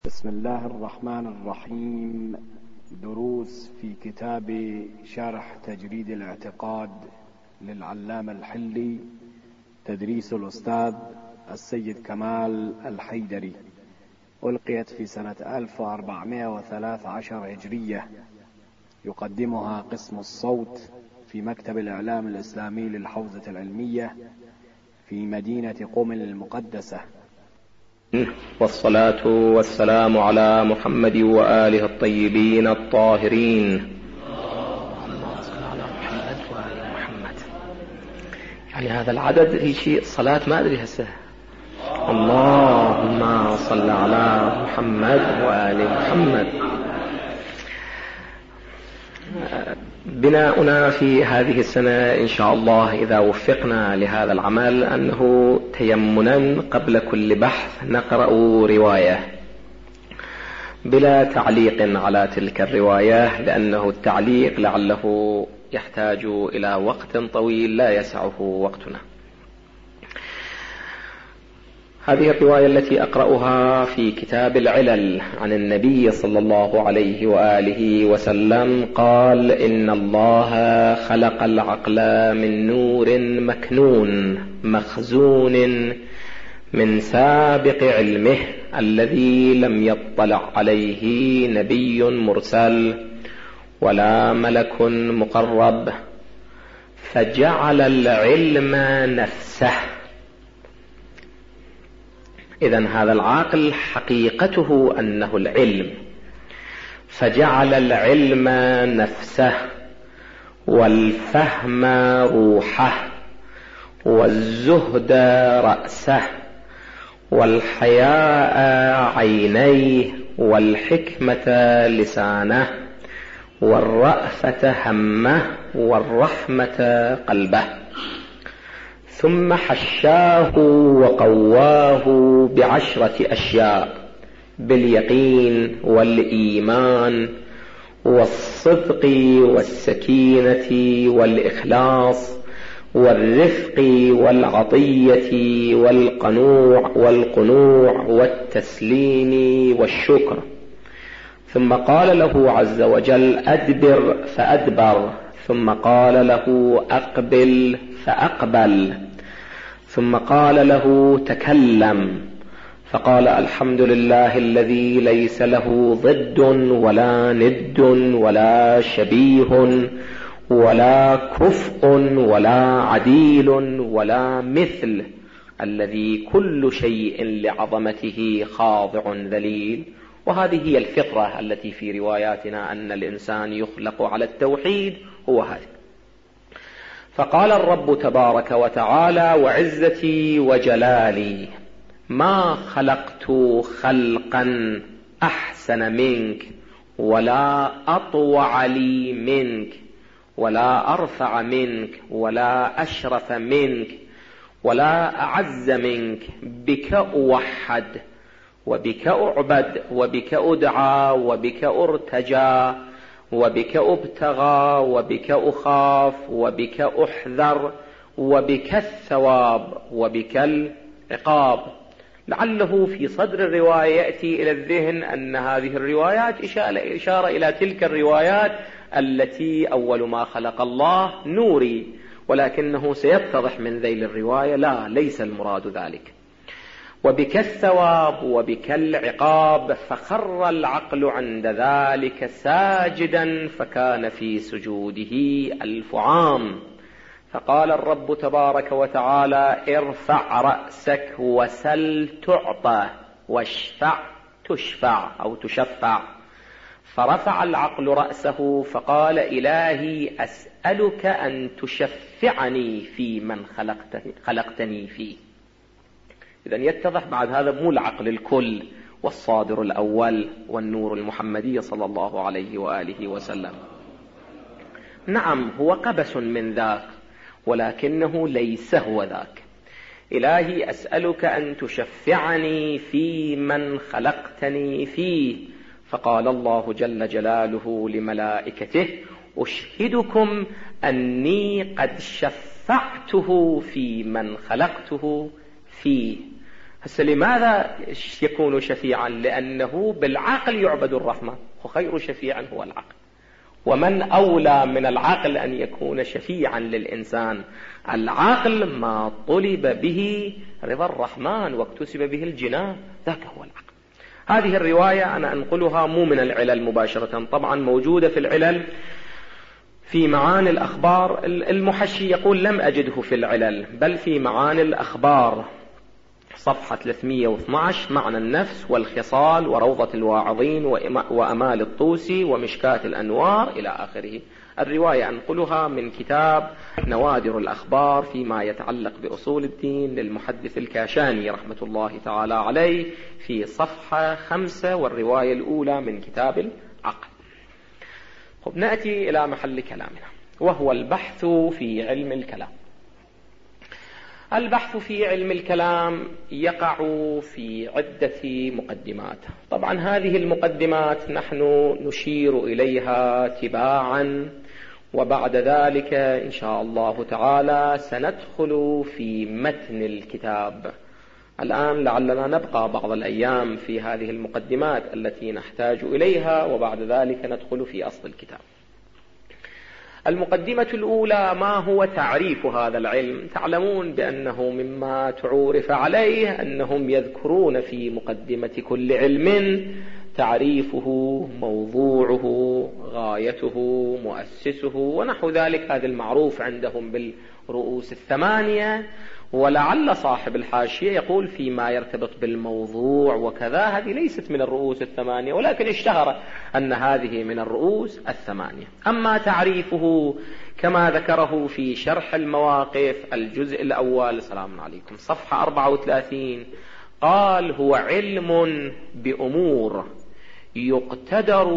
بسم الله الرحمن الرحيم. دروس في كتاب شرح تجريد الاعتقاد للعلامة الحلي، تدريس الأستاذ السيد كمال الحيدري، ألقيت في سنة 1413 هجرية. يقدمها قسم الصوت في مكتب الإعلام الإسلامي للحوزة العلمية في مدينة قم المقدسة. والصلاة والسلام على محمد وآله الطيبين الطاهرين. اللهم صل على محمد وآل محمد. يعني هذا العدد في شيء الصلاة ما أدري هسه. اللهم صل على محمد وآل محمد. بناؤنا في هذه السنة إن شاء الله إذا وفقنا لهذا العمل أنه تيمنا قبل كل بحث نقرأ رواية بلا تعليق على تلك الرواية، لأنه التعليق لعله يحتاج إلى وقت طويل لا يسعه وقتنا. هذه الرواية التي أقرأها في كتاب العلل عن النبي صلى الله عليه وآله وسلم قال: إن الله خلق العقل من نور مكنون مخزون من سابق علمه الذي لم يطلع عليه نبي مرسل ولا ملك مقرب، فجعل العلم نفسه. إذن هذا العقل حقيقته أنه العلم، فجعل العلم نفسه، والفهم روحه، والزهد رأسه، والحياء عينيه، والحكمة لسانه، والرأفة همه، والرحمة قلبه. ثم حشاه وقواه ب10 أشياء: باليقين والإيمان والصدق والسكينة والإخلاص والرفق والعطية والقنوع والتسليم والشكر. ثم قال له عز وجل: أدبر فأدبر. ثم قال له: أقبل فأقبل. ثم قال له: تكلم. فقال: الحمد لله الذي ليس له ضد ولا ند ولا شبيه ولا كفء ولا عديل ولا مثل، الذي كل شيء لعظمته خاضع ذليل. وهذه هي الفطرة التي في رواياتنا أن الإنسان يخلق على التوحيد، هو هذا. فقال الرب تبارك وتعالى: وعزتي وجلالي ما خلقت خلقا أحسن منك ولا أطوع لي منك ولا أرفع منك ولا أشرف منك ولا أعز منك. بك أوحد وبك أعبد وبك أدعى وبك أرتجى وبك أبتغى وبك أخاف وبك أحذر وبك الثواب وبك العقاب. لعله في صدر الرواية يأتي إلى الذهن أن هذه الروايات إشارة إلى تلك الروايات التي أول ما خلق الله نوري، ولكنه سيتضح من ذيل الرواية لا، ليس المراد ذلك. وبك الثواب وبك العقاب. فخر العقل عند ذلك ساجدا، فكان في سجوده 1000 عام. فقال الرب تبارك وتعالى: ارفع رأسك وسل تعطى واشفع تشفع أو تشفع. فرفع العقل رأسه فقال: إلهي أسألك أن تشفعني في من خلقتني فيه. إذن يتضح بعد هذا مو العقل الكل والصادر الأول والنور المحمدي صلى الله عليه وآله وسلم. نعم هو قبس من ذاك، ولكنه ليس هو ذاك. إلهي أسألك أن تشفعني في من خلقتني فيه. فقال الله جل جلاله لملائكته: أشهدكم أني قد شفعته في من خلقته فيه. هسه لماذا يكون شفيعا؟ لأنه بالعقل يعبد الرحمن، وخير شفيع هو العقل، ومن أولى من العقل أن يكون شفيعا للإنسان؟ العقل ما طلب به رضا الرحمن واكتسب به الجنان، ذاك هو العقل. هذه الرواية أنا أنقلها مو من العلل مباشرة، طبعا موجودة في العلل في معاني الأخبار. المحشي يقول لم أجده في العلل، بل في معاني الأخبار صفحة 312، معنى النفس والخصال وروضة الواعظين وأمال الطوسي ومشكاة الأنوار إلى آخره. الرواية أنقلها من كتاب نوادر الأخبار فيما يتعلق بأصول الدين للمحدث الكاشاني رحمة الله تعالى عليه في صفحة 5، والرواية الأولى من كتاب العقل. نأتي إلى محل كلامنا، وهو البحث في علم الكلام. البحث في علم الكلام يقع في عدة مقدمات. طبعا هذه المقدمات نحن نشير إليها تباعا، وبعد ذلك إن شاء الله تعالى سندخل في متن الكتاب. الآن لعلنا نبقى بعض الأيام في هذه المقدمات التي نحتاج إليها، وبعد ذلك ندخل في أصل الكتاب. المقدمة الأولى: ما هو تعريف هذا العلم؟ تعلمون بأنه مما تعورف عليه أنهم يذكرون في مقدمة كل علم تعريفه، موضوعه، غايته، مؤسسه ونحو ذلك. هذا المعروف عندهم بالرؤوس الثمانية. ولعل صاحب الحاشية يقول فيما يرتبط بالموضوع وكذا، هذه ليست من الرؤوس الثمانية، ولكن اشتهر أن هذه من الرؤوس الثمانية. أما تعريفه كما ذكره في شرح المواقف الجزء الأول، سلام عليكم، صفحة 34، قال: هو علم بأمور يقتدر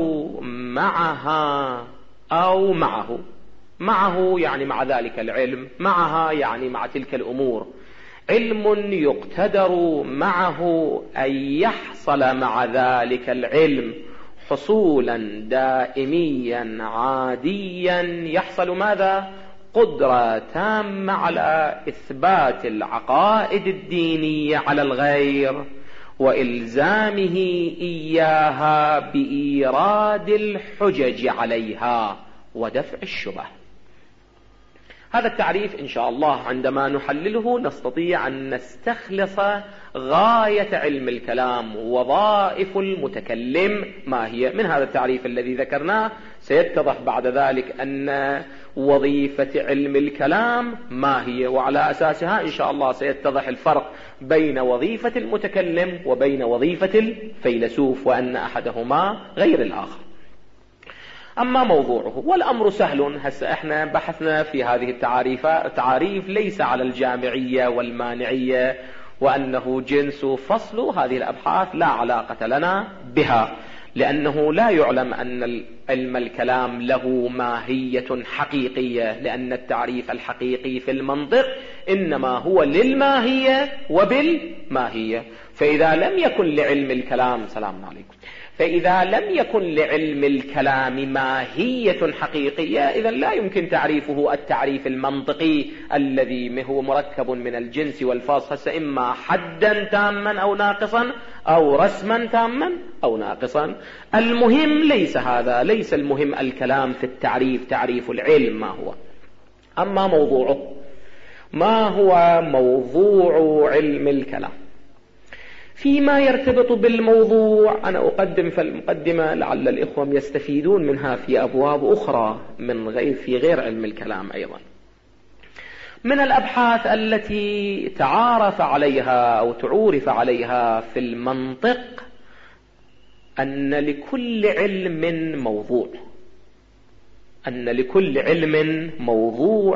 معها أو معه. معه يعني مع ذلك العلم، معها يعني مع تلك الأمور. علم يقتدر معه أن يحصل مع ذلك العلم حصولا دائميا عاديا، يحصل ماذا؟ قدرة تامة على إثبات العقائد الدينية على الغير وإلزامه إياها بإيراد الحجج عليها ودفع الشبه. هذا التعريف إن شاء الله عندما نحلله نستطيع أن نستخلص غاية علم الكلام، وظائف المتكلم ما هي. من هذا التعريف الذي ذكرناه سيتضح بعد ذلك أن وظيفة علم الكلام ما هي، وعلى أساسها إن شاء الله سيتضح الفرق بين وظيفة المتكلم وبين وظيفة الفيلسوف، وأن أحدهما غير الآخر. أما موضوعه والأمر سهل. هسه احنا بحثنا في هذه التعاريف ليس على الجامعية والمانعية وأنه جنس فصل، هذه الأبحاث لا علاقة لنا بها، لأنه لا يعلم أن علم الكلام له ماهية حقيقية، لأن التعريف الحقيقي في المنطق إنما هو للماهية وبالماهية. فإذا لم يكن لعلم الكلام، سلام عليكم، فإذا لم يكن لعلم الكلام ماهية حقيقية، إذا لا يمكن تعريفه التعريف المنطقي الذي هو مركب من الجنس والفصل، هسه إما حدا تاما أو ناقصا أو رسما تاما أو ناقصا. المهم ليس هذا، ليس المهم الكلام في التعريف، تعريف العلم ما هو. أما موضوعه، ما هو موضوع علم الكلام؟ فيما يرتبط بالموضوع أنا أقدم في المقدمة لعل الإخوة يستفيدون منها في أبواب أخرى في غير علم الكلام أيضا. من الأبحاث التي تعارف عليها أو تعورف عليها في المنطق أن لكل علم موضوع، أن لكل علم موضوع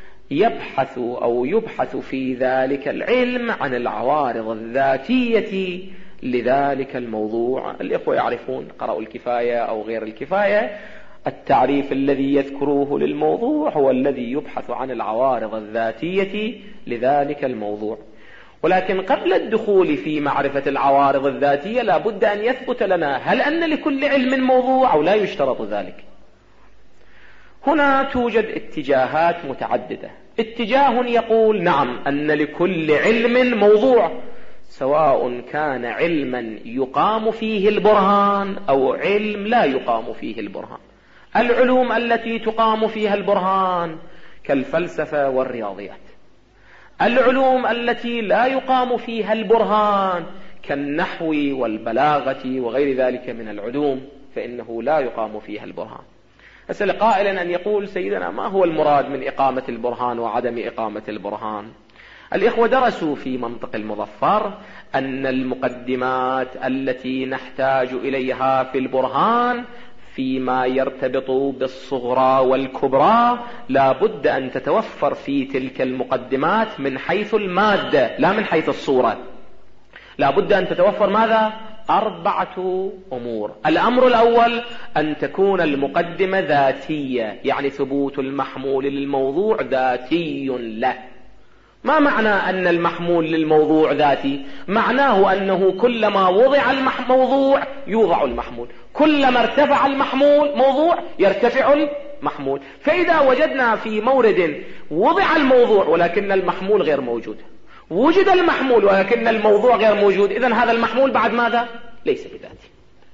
يبحث في ذلك العلم عن العوارض الذاتية لذلك الموضوع. الإخوة يعرفون، قرأوا الكفاية أو غير الكفاية، التعريف الذي يذكروه للموضوع هو الذي يبحث عن العوارض الذاتية لذلك الموضوع. ولكن قبل الدخول في معرفة العوارض الذاتية لا بد أن يثبت لنا هل أن لكل علم موضوع أو لا يشترط ذلك. هنا توجد اتجاهات متعددة. اتجاه يقول نعم أن لكل علم موضوع، سواء كان علما يقام فيه البرهان أو علم لا يقام فيه البرهان. العلوم التي تقام فيها البرهان كالفلسفة والرياضيات، العلوم التي لا يقام فيها البرهان كالنحو والبلاغة وغير ذلك من العلوم فإنه لا يقام فيها البرهان. أسأل قائلا أن يقول سيدنا ما هو المراد من إقامة البرهان وعدم إقامة البرهان؟ الإخوة درسوا في منطق المظفر أن المقدمات التي نحتاج إليها في البرهان فيما يرتبط بالصغرى والكبرى لا بد أن تتوفر في تلك المقدمات من حيث المادة لا من حيث الصورة. لا بد أن تتوفر ماذا؟ 4 أمور. الأمر الأول أن تكون المقدمة ذاتية، يعني ثبوت المحمول للموضوع ذاتي له. ما معنى أن المحمول للموضوع ذاتي؟ معناه أنه كلما وضع الموضوع يوضع المحمول، كلما ارتفع موضوع يرتفع المحمول. فإذا وجدنا في مورد وضع الموضوع ولكن المحمول غير موجود، وجد المحمول ولكن الموضوع غير موجود، إذن هذا المحمول بعد ماذا؟ ليس بذاتي.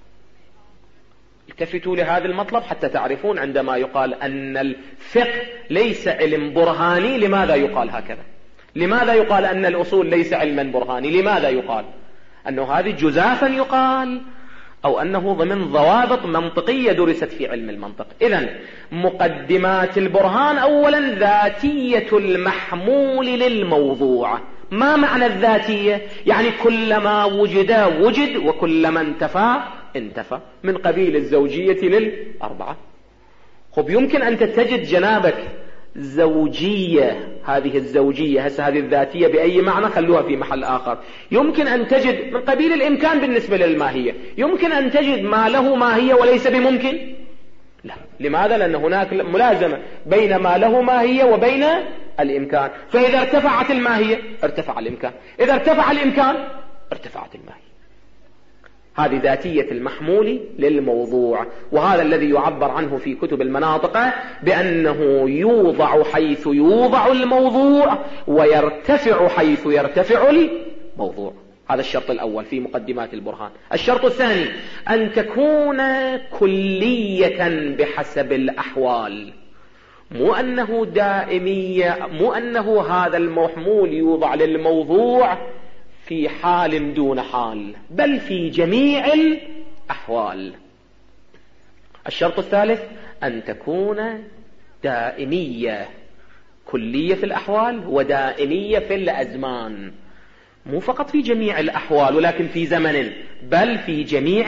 التفتوا لهذا المطلب حتى تعرفون عندما يقال أن الفقه ليس علم برهاني لماذا يقال هكذا؟ لماذا يقال أن الأصول ليس علما برهاني؟ لماذا يقال أنه هذه جزافا يقال أو أنه ضمن ضوابط منطقية درست في علم المنطق؟ إذن مقدمات البرهان أولا ذاتية المحمول للموضوع. ما معنى الذاتية؟ يعني كلما وجد وكلما انتفى من قبيل الزوجية لل4. خب يمكن أن تجد جنابك زوجية، هذه الزوجية هسه هذه الذاتية بأي معنى خلوها في محل آخر. يمكن أن تجد من قبيل الإمكان بالنسبة للماهية، يمكن أن تجد ما له ماهية وليس بممكن. لا، لماذا؟ لأن هناك ملازمة بين ما له ماهية وبين الإمكان. فإذا ارتفعت الماهية ارتفع الإمكان، إذا ارتفع الإمكان ارتفعت الماهية. هذه ذاتية المحمول للموضوع، وهذا الذي يعبر عنه في كتب المناطق بأنه يوضع حيث يوضع الموضوع ويرتفع حيث يرتفع الموضوع. هذا الشرط الأول في مقدمات البرهان. الشرط الثاني أن تكون كلية بحسب الأحوال، مو أنه دائمية، مو أنه هذا المحمول يوضع للموضوع في حال دون حال، بل في جميع الأحوال. الشرط الثالث أن تكون دائمية، كلية في الأحوال ودائمية في الأزمان، مو فقط في جميع الأحوال ولكن في زمن، بل في جميع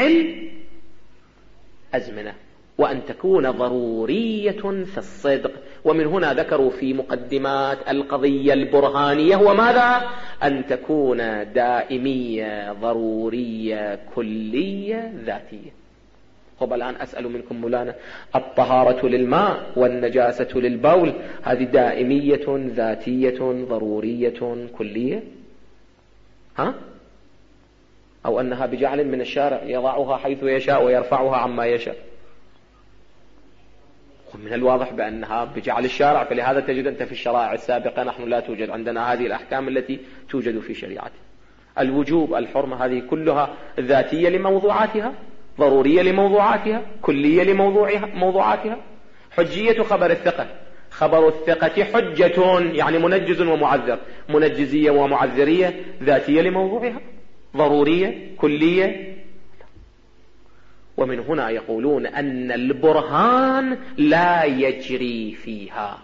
الأزمنة. وأن تكون ضرورية في الصدق. ومن هنا ذكروا في مقدمات القضية البرهانية وماذا؟ أن تكون دائمية ضرورية كلية ذاتية. طب الآن أسأل منكم مولانا، الطهارة للماء والنجاسة للبول هذه دائمية ذاتية ضرورية كلية؟ أو أنها بجعل من الشارع يضعها حيث يشاء ويرفعها عما يشاء؟ من الواضح بأنها بجعل الشارع، فلهذا تجد أنت في الشرائع السابقة نحن لا توجد عندنا هذه الأحكام التي توجد في شريعتنا. الوجوب، الحرمة، هذه كلها ذاتية لموضوعاتها، ضرورية لموضوعاتها، كلية لموضوعاتها. حجية خبر الثقة، خبر الثقة حجة، يعني منجز ومعذر، منجزية ومعذرية، ذاتية لموضوعها، ضرورية كلية. ومن هنا يقولون أن البرهان لا يجري فيها.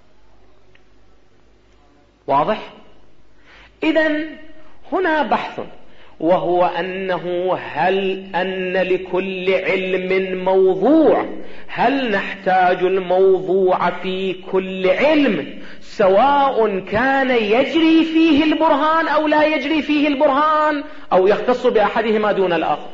واضح؟ إذن هنا بحث، وهو أنه هل أن لكل علم موضوع؟ هل نحتاج الموضوع في كل علم سواء كان يجري فيه البرهان أو لا يجري فيه البرهان، أو يختص بأحدهما دون الآخر؟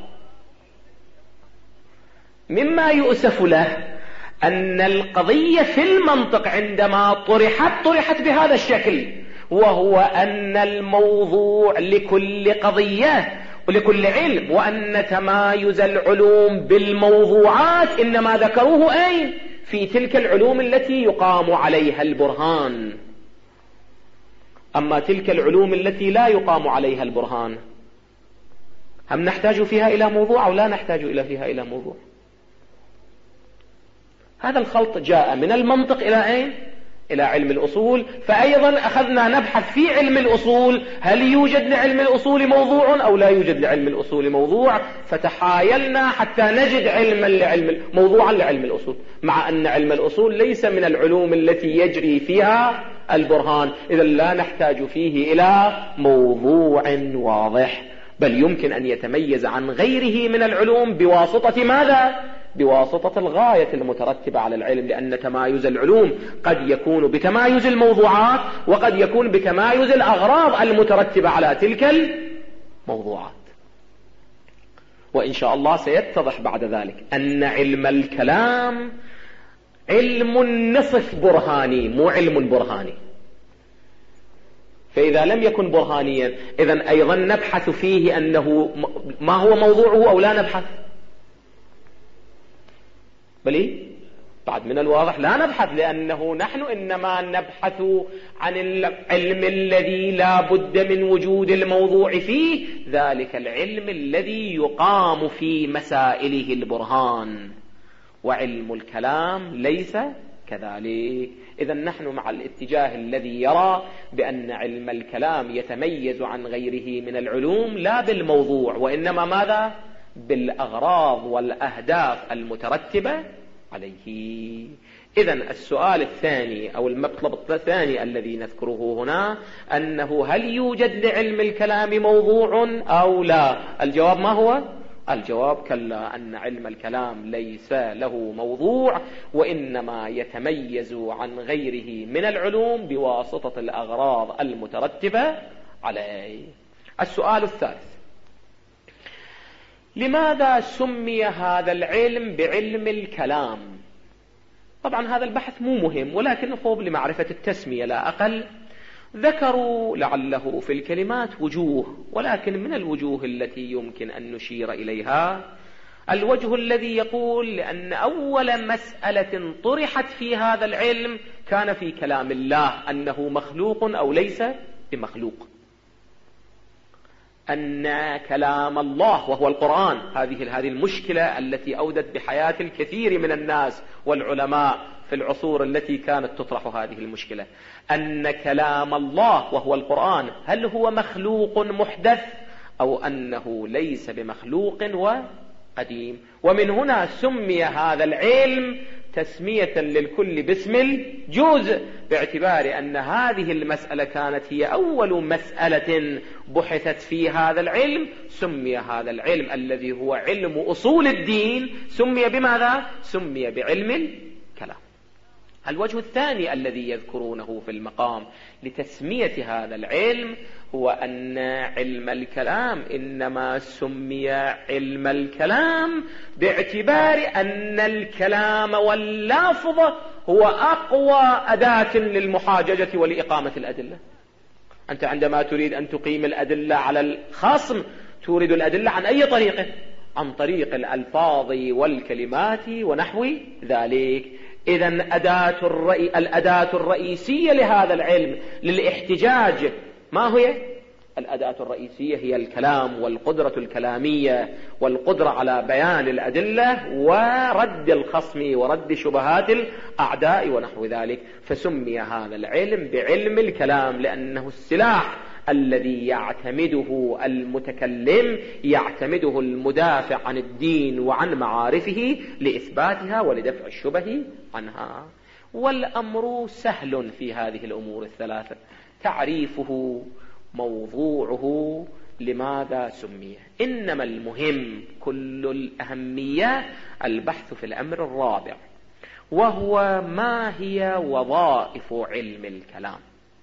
مما يؤسف له أن القضية في المنطق عندما طرحت بهذا الشكل، وهو أن الموضوع لكل قضية ولكل علم، وأن تمايز العلوم بالموضوعات إنما ذكروه أين؟ في تلك العلوم التي يقام عليها البرهان. أما تلك العلوم التي لا يقام عليها البرهان، هم نحتاج فيها إلى موضوع أو لا نحتاج فيها إلى موضوع؟ هذا الخلط جاء من المنطق إلى أين؟ إلى علم الأصول. فأيضا أخذنا نبحث في علم الأصول هل يوجد لعلم الأصول موضوع أو لا يوجد لعلم الأصول موضوع، فتحايلنا حتى نجد موضوعا لعلم الأصول، مع أن علم الأصول ليس من العلوم التي يجري فيها البرهان، إذا لا نحتاج فيه إلى موضوع واضح، بل يمكن أن يتميز عن غيره من العلوم بواسطة ماذا؟ بواسطة الغاية المترتبة على العلم، لأن تمايز العلوم قد يكون بتمايز الموضوعات وقد يكون بتمايز الأغراض المترتبة على تلك الموضوعات. وإن شاء الله سيتضح بعد ذلك أن علم الكلام علم نصف برهاني، مو علم برهاني. فإذا لم يكن برهانيا إذن أيضا نبحث فيه أنه ما هو موضوعه أو لا نبحث؟ بل بعد من الواضح لا نبحث، لأنه نحن إنما نبحث عن العلم الذي لا بد من وجود الموضوع فيه، ذلك العلم الذي يقام في مسائله البرهان، وعلم الكلام ليس كذلك. إذن نحن مع الاتجاه الذي يرى بأن علم الكلام يتميز عن غيره من العلوم لا بالموضوع وإنما ماذا؟ بالأغراض والأهداف المترتبة عليه. إذن السؤال الثاني أو المطلب الثاني الذي نذكره هنا أنه هل يوجد لعلم الكلام موضوع أو لا؟ الجواب ما هو؟ الجواب كلا، أن علم الكلام ليس له موضوع وإنما يتميز عن غيره من العلوم بواسطة الأغراض المترتبة عليه. السؤال الثالث: لماذا سمي هذا العلم بعلم الكلام؟ طبعا هذا البحث مو مهم، ولكن فوق لمعرفة التسمية لا أقل. ذكروا لعله في الكلمات وجوه، ولكن من الوجوه التي يمكن أن نشير إليها الوجه الذي يقول لأن أول مسألة طرحت في هذا العلم كان في كلام الله، أنه مخلوق أو ليس بمخلوق، أن كلام الله وهو القرآن، هذه المشكلة التي أودت بحياة الكثير من الناس والعلماء في العصور التي كانت تطرح هذه المشكلة، أن كلام الله وهو القرآن هل هو مخلوق محدث أو أنه ليس بمخلوق وقديم. ومن هنا سمي هذا العلم تسمية للكل باسم الجزء، باعتبار أن هذه المسألة كانت هي أول مسألة بحثت في هذا العلم. سمي هذا العلم الذي هو علم أصول الدين سمي بماذا؟ سمي بعلم الكلام. الوجه الثاني الذي يذكرونه في المقام لتسمية هذا العلم هو أن علم الكلام إنما سمي علم الكلام باعتبار أن الكلام واللفظ هو أقوى أداة للمحاججة ولإقامة الأدلة. أنت عندما تريد أن تقيم الأدلة على الخصم تورد الأدلة عن أي طريقة؟ عن طريق الألفاظ والكلمات ونحو ذلك. إذن الأداة الرئيسية لهذا العلم للاحتجاج ما هي؟ الأداة الرئيسية هي الكلام والقدرة الكلامية والقدرة على بيان الأدلة ورد الخصم ورد شبهات الأعداء ونحو ذلك. فسمي هذا العلم بعلم الكلام لأنه السلاح الذي يعتمده المتكلم، يعتمده المدافع عن الدين وعن معارفه لإثباتها ولدفع الشبه عنها. والأمر سهل في هذه الأمور الثلاثة: تعريفه، موضوعه، لماذا سمي. إنما المهم كل الأهمية البحث في الأمر الرابع، وهو ما هي وظائف علم الكلام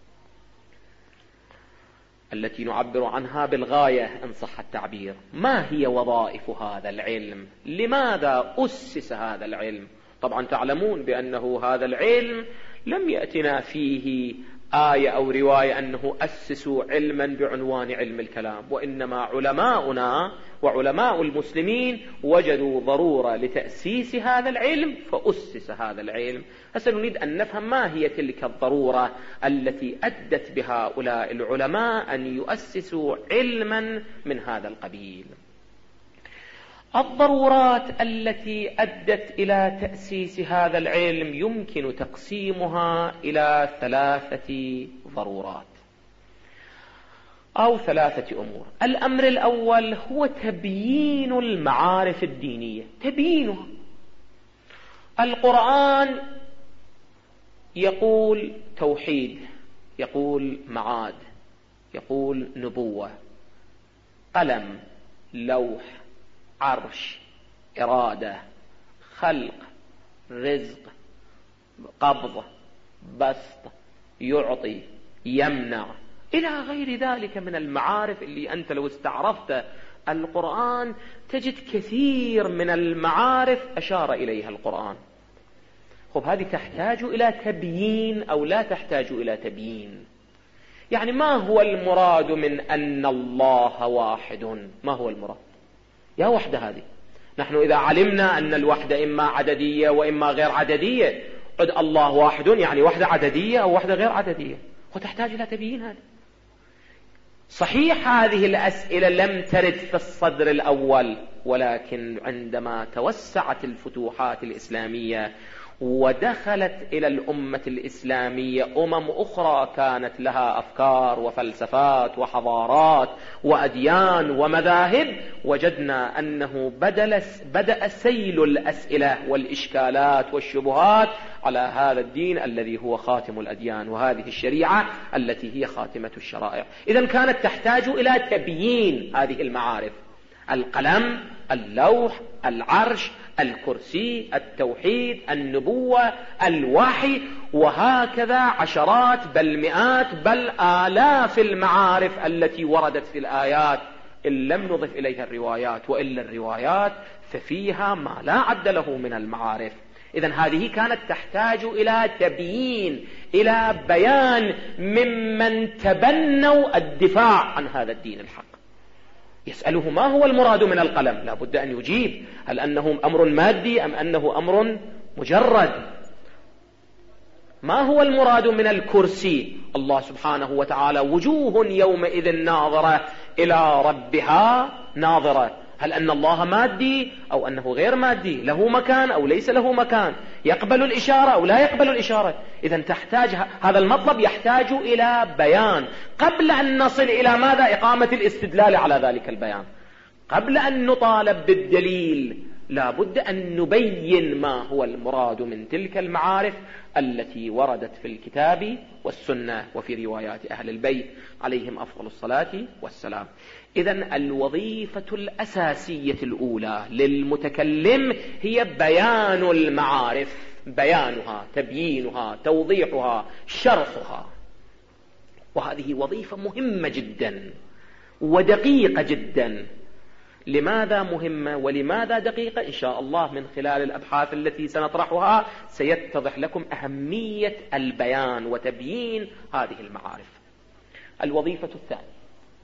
التي نعبر عنها بالغاية إن صح التعبير. ما هي وظائف هذا العلم؟ لماذا أسس هذا العلم؟ طبعا تعلمون بأنه هذا العلم لم يأتنا فيه آية أو رواية أنه أسسوا علما بعنوان علم الكلام، وإنما علماؤنا وعلماء المسلمين وجدوا ضرورة لتأسيس هذا العلم فأسس هذا العلم. هسه نريد أن نفهم ما هي تلك الضرورة التي أدت بهؤلاء العلماء أن يؤسسوا علما من هذا القبيل. الضرورات التي أدت إلى تأسيس هذا العلم يمكن تقسيمها إلى 3 ضرورات أو 3 أمور. الأمر الأول هو تبيين المعارف الدينية، تبيينها. القرآن يقول توحيد، يقول معاد، يقول نبوة، قلم، لوح، عرش، إرادة، خلق، رزق، قبض، بسط، يعطي، يمنع، إلى غير ذلك من المعارف اللي أنت لو استعرفت القرآن تجد كثير من المعارف أشار إليها القرآن. هذه تحتاج إلى تبيين أو لا تحتاج إلى تبيين؟ يعني ما هو المراد من أن الله واحد؟ ما هو المراد؟ يا وحدة هذه، نحن إذا علمنا أن الوحدة إما عددية وإما غير عددية، قد الله واحد يعني وحدة عددية أو وحدة غير عددية، وتحتاج إلى تبيين هذا. صحيح هذه الأسئلة لم ترد في الصدر الأول، ولكن عندما توسعت الفتوحات الإسلامية ودخلت إلى الأمة الإسلامية أخرى كانت لها أفكار وفلسفات وحضارات وأديان ومذاهب، وجدنا أنه بدأ سيل الأسئلة والإشكالات والشبهات على هذا الدين الذي هو خاتم الأديان، وهذه الشريعة التي هي خاتمة الشرائع. إذن كانت تحتاج إلى تبيين هذه المعارف: القلم، اللوح، العرش، الكرسي، التوحيد، النبوة، الوحي، وهكذا عشرات بل مئات بل آلاف المعارف التي وردت في الآيات إن لم نضف إليها الروايات، وإلا الروايات ففيها ما لا عد له من المعارف. إذن هذه كانت تحتاج إلى تبيين، إلى بيان ممن تبنوا الدفاع عن هذا الدين الحق. يسأله ما هو المراد من القلم؟ لا بد أن يجيب: هل أنه أمر مادي أم أنه أمر مجرد؟ ما هو المراد من الكرسي؟ الله سبحانه وتعالى: وجوه يومئذ ناظرة إلى ربها ناظرة. هل أن الله مادي أو أنه غير مادي؟ له مكان أو ليس له مكان؟ يقبل الإشارة أو لا يقبل الإشارة؟ إذن تحتاج هذا المطلب يحتاج إلى بيان قبل أن نصل إلى ماذا؟ إقامة الاستدلال على ذلك البيان. قبل أن نطالب بالدليل لا بد أن نبين ما هو المراد من تلك المعارف التي وردت في الكتاب والسنة وفي روايات أهل البيت عليهم أفضل الصلاة والسلام. إذن الوظيفة الأساسية الأولى للمتكلم هي بيان المعارف، بيانها، تبيينها، توضيحها، شرحها. وهذه وظيفة مهمة جدا ودقيقة جدا. لماذا مهمة ولماذا دقيقة؟ إن شاء الله من خلال الأبحاث التي سنطرحها سيتضح لكم أهمية البيان وتبيين هذه المعارف. الوظيفة الثانية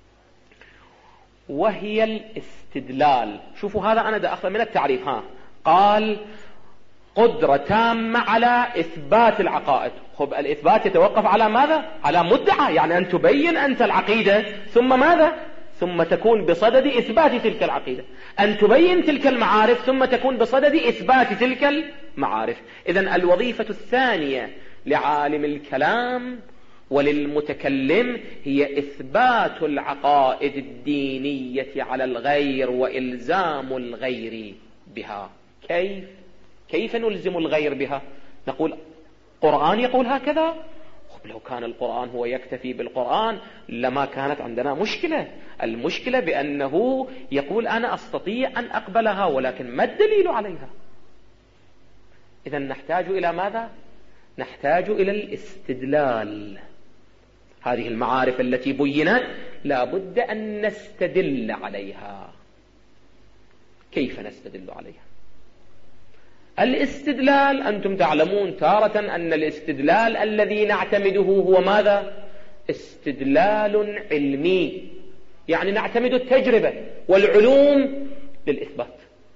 وهي الاستدلال. شوفوا هذا أنا دا أخذ من التعريف. قال قدرة تامة على إثبات العقائد. خب الإثبات يتوقف على ماذا؟ على مدعى، يعني أن تبين أنت العقيدة ثم ماذا؟ ثم تكون بصدد إثبات تلك العقيدة. أن تبين تلك المعارف ثم تكون بصدد إثبات تلك المعارف. إذن الوظيفة الثانية لعالم الكلام وللمتكلم هي إثبات العقائد الدينية على الغير وإلزام الغير بها. كيف نلزم الغير بها؟ نقول القرآن يقول هكذا. لو كان القرآن هو يكتفي بالقرآن لما كانت عندنا مشكلة. المشكلة بأنه يقول أنا أستطيع أن أقبلها ولكن ما الدليل عليها؟ إذن نحتاج إلى ماذا؟ نحتاج إلى الاستدلال. هذه المعارف التي بينت لا بد أن نستدل عليها. كيف نستدل عليها؟ الاستدلال أنتم تعلمون تارة أن الاستدلال الذي نعتمده هو ماذا؟ استدلال علمي، يعني نعتمد التجربة والعلوم للإثبات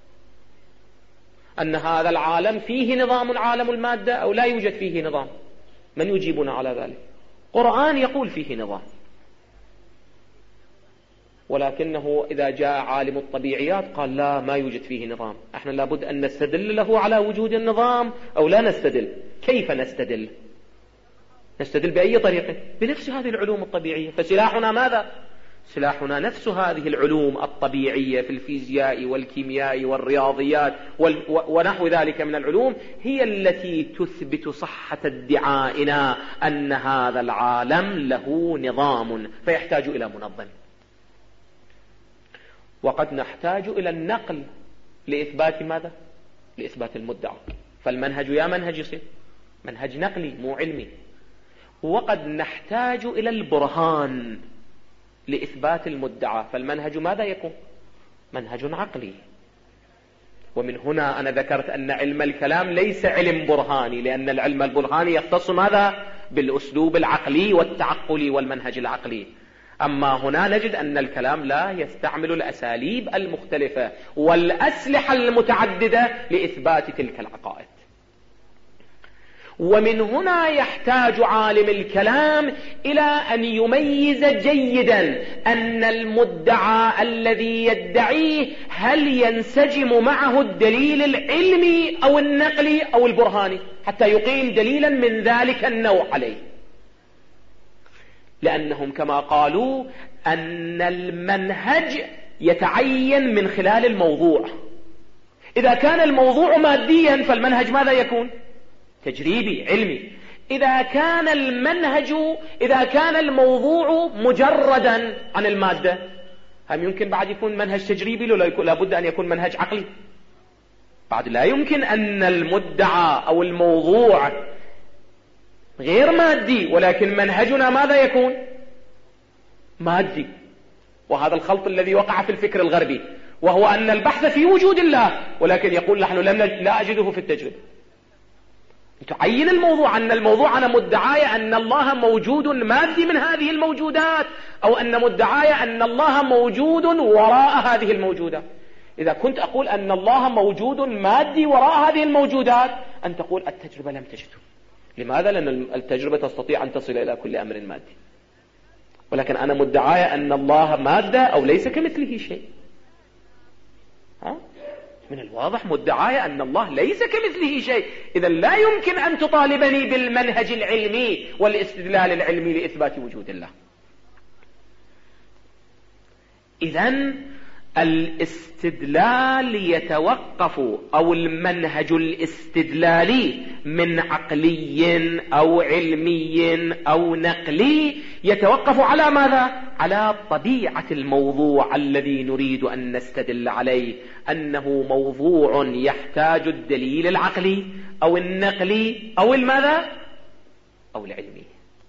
أن هذا العالم فيه نظام عالم المادة أو لا يوجد فيه نظام. من يجيبنا على ذلك؟ القرآن يقول فيه نظام، ولكنه إذا جاء عالم الطبيعيات قال لا، ما يوجد فيه نظام. احنا لابد أن نستدل له على وجود النظام أو لا نستدل. كيف نستدل؟ نستدل بأي طريقة؟ بنفس هذه العلوم الطبيعية. فسلاحنا ماذا؟ سلاحنا نفس هذه العلوم الطبيعية في الفيزياء والكيمياء والرياضيات ونحو ذلك من العلوم، هي التي تثبت صحة ادعائنا أن هذا العالم له نظام فيحتاج إلى منظم. وقد نحتاج إلى النقل لإثبات ماذا؟ لإثبات المدعى. فالمنهج يا منهج يصير منهج نقلي مو علمي. وقد نحتاج إلى البرهان لإثبات المدعى، فالمنهج ماذا يكون؟ منهج عقلي. ومن هنا أنا ذكرت أن علم الكلام ليس علم برهاني، لأن العلم البرهاني يختص ماذا؟ بالأسلوب العقلي والتعقلي والمنهج العقلي. أما هنا نجد أن الكلام لا يستعمل الأساليب المختلفة والأسلحة المتعددة لإثبات تلك العقائد. ومن هنا يحتاج عالم الكلام إلى أن يميز جيدا أن المدعى الذي يدعيه هل ينسجم معه الدليل العلمي أو النقلي أو البرهاني، حتى يقيم دليلا من ذلك النوع عليه. لأنهم كما قالوا أن المنهج يتعين من خلال الموضوع. إذا كان الموضوع ماديا فالمنهج ماذا يكون؟ تجريبي علمي. إذا كان الموضوع مجردا عن المادة، هم يمكن بعد يكون منهج تجريبي؟ لابد أن يكون منهج عقلي. بعد لا يمكن أن المدعى أو الموضوع غير مادي ولكن منهجنا ماذا يكون؟ مادي. وهذا الخلط الذي وقع في الفكر الغربي، وهو أن البحث في وجود الله، ولكن يقول نحن لا أجده في التجربة. تعين الموضوع أن الموضوع أنا مدعاي أن الله موجود مادي من هذه الموجودات، أو أن مدعاي أن الله موجود وراء هذه الموجودات. إذا كنت أقول أن الله موجود مادي وراء هذه الموجودات، أن تقول التجربة لم تجده. لماذا؟ لأن التجربة تستطيع أن تصل إلى كل أمر مادي، ولكن أنا مدعاي أن الله مادة أو ليس كمثله شيء. من الواضح مدعاي أن الله ليس كمثله شيء. إذا لا يمكن أن تطالبني بالمنهج العلمي والاستدلال العلمي لإثبات وجود الله. إذن الاستدلال يتوقف، أو المنهج الاستدلالي من عقلي أو علمي أو نقلي يتوقف على ماذا؟ على طبيعة الموضوع الذي نريد أن نستدل عليه، أنه موضوع يحتاج الدليل العقلي أو النقلي أو الماذا؟ أو العلمي.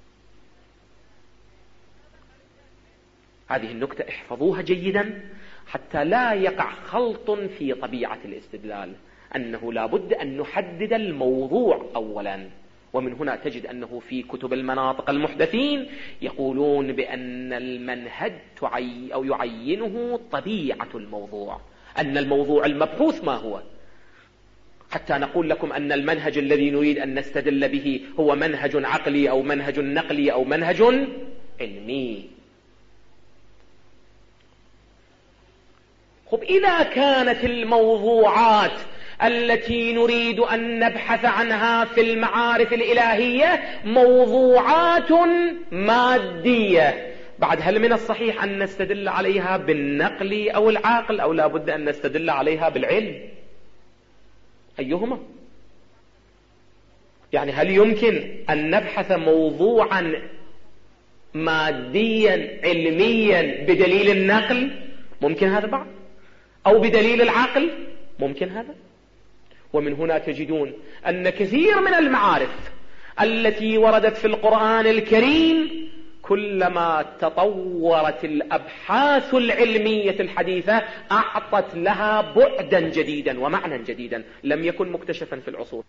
هذه النكتة احفظوها جيدا حتى لا يقع خلط في طبيعة الاستدلال، أنه لا بد أن نحدد الموضوع أولا. ومن هنا تجد أنه في كتب المناطق المحدثين يقولون بأن المنهج يعينه طبيعة الموضوع، أن الموضوع المبحوث ما هو، حتى نقول لكم أن المنهج الذي نريد أن نستدل به هو منهج عقلي أو منهج نقلي أو منهج علمي. خب، إذا كانت الموضوعات التي نريد أن نبحث عنها في المعارف الإلهية موضوعات مادية، بعد هل من الصحيح أن نستدل عليها بالنقل أو العقل، أو لا بد أن نستدل عليها بالعلم؟ أيهما؟ يعني هل يمكن أن نبحث موضوعا ماديا علميا بدليل النقل؟ ممكن هذا بعد؟ أو بدليل العقل؟ ممكن هذا. ومن هنا تجدون أن كثير من المعارف التي وردت في القرآن الكريم كلما تطورت الأبحاث العلمية الحديثة أعطت لها بعدا جديدا ومعنى جديدا لم يكن مكتشفا في العصور.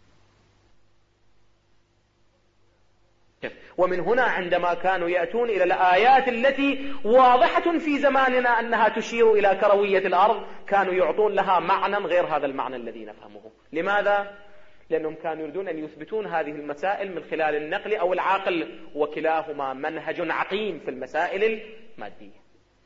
ومن هنا عندما كانوا يأتون إلى الآيات التي واضحة في زماننا أنها تشير إلى كروية الأرض كانوا يعطون لها معنى غير هذا المعنى الذي نفهمه. لماذا؟ لأنهم كانوا يريدون أن يثبتون هذه المسائل من خلال النقل أو العقل، وكلاهما منهج عقيم في المسائل المادية.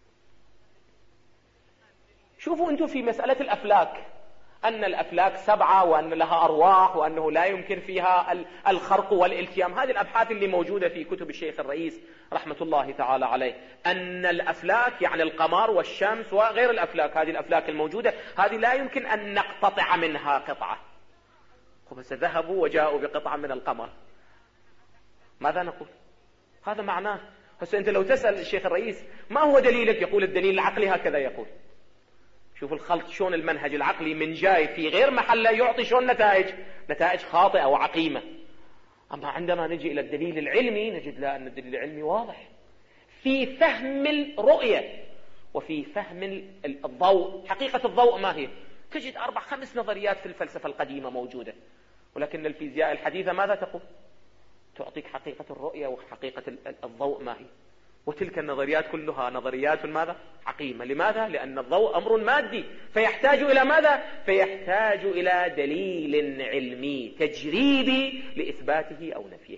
شوفوا أنتم في مسألة الأفلاك، أن الأفلاك 7 وأن لها أرواح وأنه لا يمكن فيها الخرق والالتيام، هذه الأبحاث اللي موجودة في كتب الشيخ الرئيس رحمة الله تعالى عليه، أن الأفلاك يعني القمر والشمس وغير الأفلاك، هذه الأفلاك الموجودة هذه لا يمكن أن نقتطع منها قطعة. بس ذهبوا وجاءوا بقطعة من القمر، ماذا نقول؟ هذا معناه. بس أنت لو تسأل الشيخ الرئيس ما هو دليلك؟ يقول الدليل العقلي هكذا يقول. شوف الخلط، شون المنهج العقلي من جاي في غير محله يعطي شون نتائج خاطئة وعقيمة. أما عندما نجي إلى الدليل العلمي نجد لا، أن الدليل العلمي واضح في فهم الرؤية وفي فهم الضوء. حقيقة الضوء ما هي؟ تجد 4-5 نظريات في الفلسفة القديمة موجودة، ولكن الفيزياء الحديثة ماذا تقول؟ تعطيك حقيقة الرؤية وحقيقة الضوء ما هي، وتلك النظريات كلها نظريات ماذا؟ عقيمة. لماذا؟ لأن الضوء أمر مادي فيحتاج إلى ماذا؟ فيحتاج إلى دليل علمي تجريبي لإثباته أو نفيه.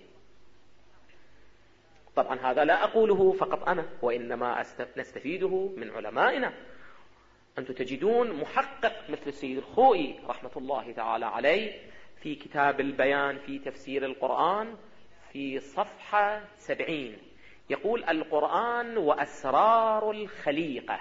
طبعا هذا لا أقوله فقط أنا، وإنما نستفيده من علمائنا. أنتم تجدون محقق مثل السيد الخوئي رحمة الله تعالى عليه في كتاب البيان في تفسير القرآن في صفحة 70 يقول: القرآن وأسرار الخليقة.